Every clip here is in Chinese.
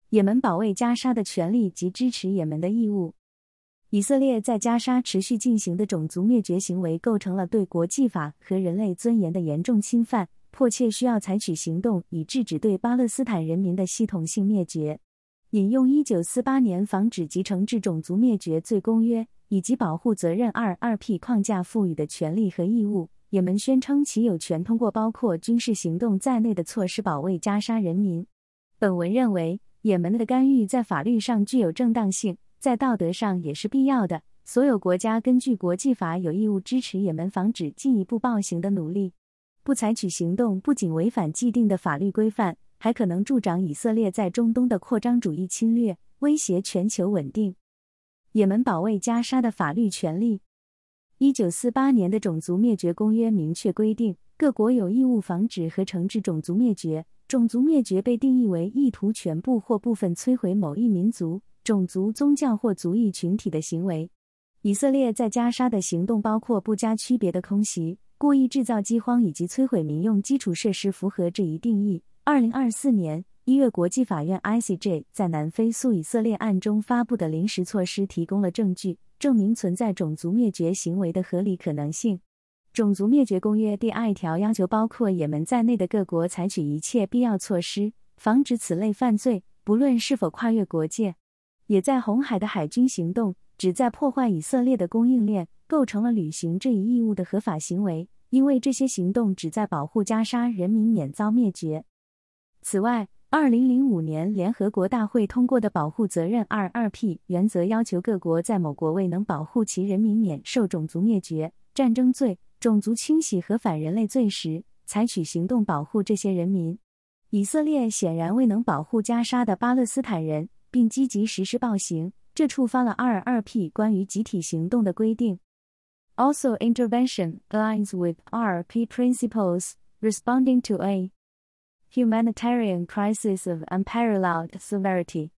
也门保卫加沙的权利及支持也门的义务。以色列在加沙持续进行的种族灭绝行为构成了对国际法和人类尊严的严重侵犯，迫切需要采取行动以制止对巴勒斯坦人民的系统性灭绝。引用1948年防止及惩治种族灭绝罪公约以及保护责任 2.2P 框架赋予的权利和义务，也门宣称其有权通过包括军事行动在内的措施保卫加沙人民。本文认为，也门的干预在法律上具有正当性，在道德上也是必要的。所有国家根据国际法有义务支持也门防止进一步暴行的努力。不采取行动不仅违反既定的法律规范，还可能助长以色列在中东的扩张主义侵略，威胁全球稳定。也门保卫加沙的法律权利。1948年的种族灭绝公约明确规定，各国有义务防止和惩治种族灭绝。种族灭绝被定义为意图全部或部分摧毁某一民族、种族、宗教或族裔群体的行为。以色列在加沙的行动包括不加区别的空袭、故意制造饥荒以及摧毁民用基础设施，符合这一定义。2024年1月，国际法院 ICJ 在南非诉以色列案中发布的临时措施提供了证据，证明存在种族灭绝行为的合理可能性。种族灭绝公约第2条要求包括也门在内的各国采取一切必要措施，防止此类犯罪，不论是否跨越国界。也在红海的海军行动旨在破坏以色列的供应链，构成了履行这一义务的合法行为，因为这些行动旨在保护加沙人民免遭灭绝。此外，2005年联合国大会通过的保护责任 2.2P 原则要求各国在某国未能保护其人民免受种族灭绝、战争罪、种族清洗和反人类罪时，采取行动保护这些人民。以色列显然未能保护加沙的巴勒斯坦人，并积极实施暴行，这触发了 2.2P 关于集体行动的规定。Also, intervention aligns with RP principles, responding to a humanitarian crisis of unparalleled severity.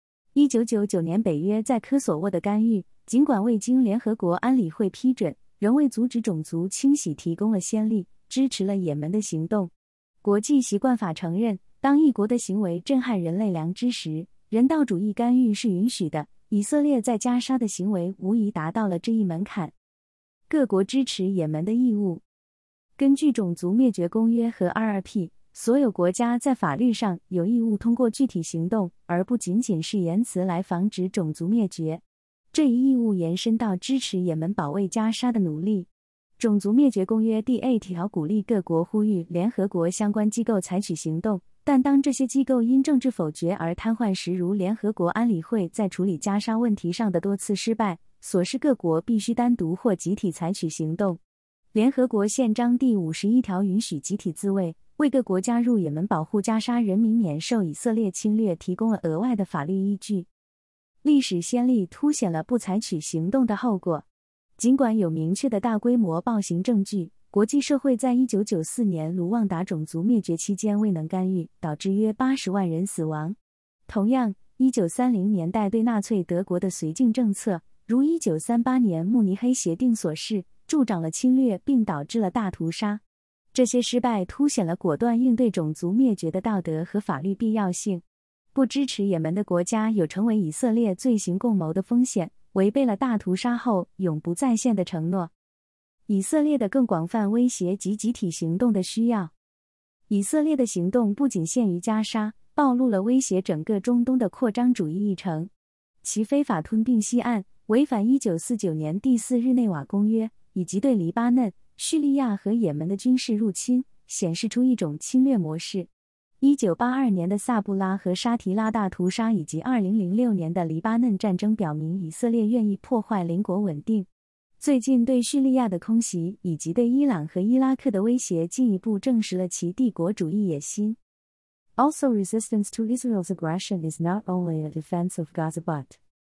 1999年北约在科索沃的干预，尽管未经联合国安理会批准，仍为阻止种族清洗提供了先例，支持了也门的行动。国际习惯法承认，当一国的行为震撼人类良知时，人道主义干预是允许的。以色列在加沙的行为无疑达到了这一门槛。各国支持也门的义务。根据种族灭绝公约和 2.2P， 所有国家在法律上有义务通过具体行动，而不仅仅是言辞来防止种族灭绝。这一义务延伸到支持也门保卫加沙的努力。种族灭绝公约第8条鼓励各国呼吁联合国相关机构采取行动，但当这些机构因政治否决而瘫痪时，如联合国安理会在处理加沙问题上的多次失败，所示各国必须单独或集体采取行动。联合国宪章第51条允许集体自卫，为各国加入也门保护加沙人民免受以色列侵略提供了额外的法律依据。历史先例凸显了不采取行动的后果。尽管有明确的大规模暴行证据，国际社会在1994年卢旺达种族灭绝期间未能干预，导致约80万人死亡。同样，1930年代对纳粹德国的绥靖政策，如1938年慕尼黑协定所示，助长了侵略并导致了大屠杀。这些失败凸显了果断应对种族灭绝的道德和法律必要性。不支持也门的国家有成为以色列罪行共谋的风险，违背了大屠杀后永不再现的承诺。以色列的更广泛威胁及集体行动的需要。以色列的行动不仅限于加沙，暴露了威胁整个中东的扩张主义议程。其非法吞并西岸，违反1949年第4日内瓦公约，以及对黎巴嫩、叙利亚和也门的军事入侵，显示出一种侵略模式。1982年的萨布拉和沙提拉大屠杀以及2006年的黎巴嫩战争表明以色列愿意破坏邻国稳定。最近对叙利亚的空袭以及对伊朗和伊拉克的威胁进一步证实了其帝国主义野心。Also, resistance to Israel's aggression is not only a defense of Gaza but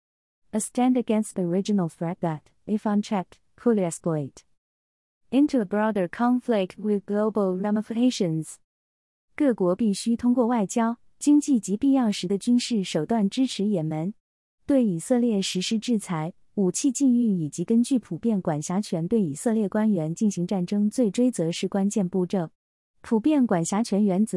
a stand against the original threat that, if unchecked, could escalate into a broader conflict with global ramifications. 各国必须通过外交、经济及必要时的军事手段支持也门，对以色列实施制裁、武器禁运以及根据普遍管辖权对以色列官员进行战争罪追责是关键步骤。普遍管辖权原则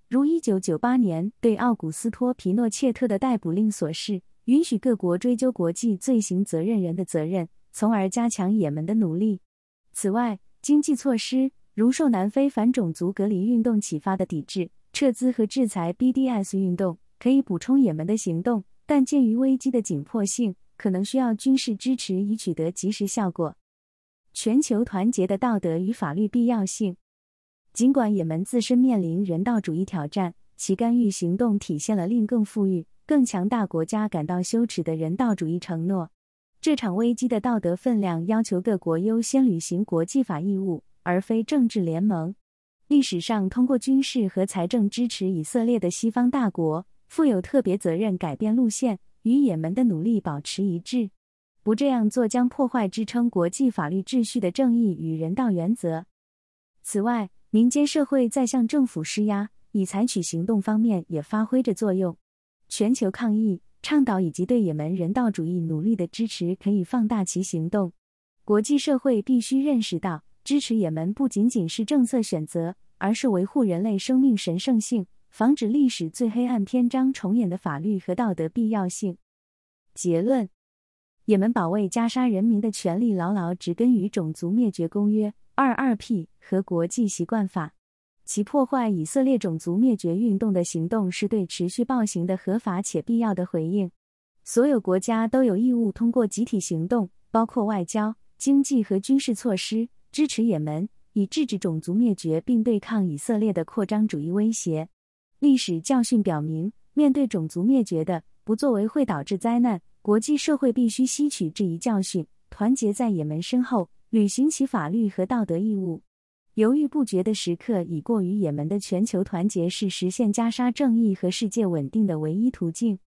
如1998年对奥古斯托·皮诺切特的逮捕令所示，允许各国追究国际罪行责任人的责任，从而加强也门的努力。此外，经济措施，如受南非反种族隔离运动启发的抵制、撤资和制裁 BDS 运动，可以补充也门的行动，但鉴于危机的紧迫性，可能需要军事支持以取得及时效果。全球团结的道德与法律必要性。尽管也门自身面临人道主义挑战，其干预行动体现了令更富裕、更强大国家感到羞耻的人道主义承诺。这场危机的道德分量要求各国优先履行国际法义务，而非政治联盟。历史上通过军事和财政支持以色列的西方大国，负有特别责任改变路线，与也门的努力保持一致。不这样做将破坏支撑国际法律秩序的正义与人道原则。此外，民间社会在向政府施压，以采取行动方面也发挥着作用。全球抗议、倡导以及对也门人道主义努力的支持可以放大其行动。国际社会必须认识到，支持也门不仅仅是政策选择，而是维护人类生命神圣性，防止历史最黑暗篇章重演的法律和道德必要性。结论：也门保卫加沙人民的权利牢牢植根于种族灭绝公约 22P 和国际习惯法。其破坏以色列种族灭绝运动的行动是对持续暴行的合法且必要的回应。所有国家都有义务通过集体行动，包括外交、经济和军事措施，支持也门，以制止种族灭绝并对抗以色列的扩张主义威胁。历史教训表明，面对种族灭绝的不作为会导致灾难，国际社会必须吸取这一教训，团结在也门身后，履行其法律和道德义务。犹豫不决的时刻已过，于也门的全球团结是实现加沙正义和世界稳定的唯一途径。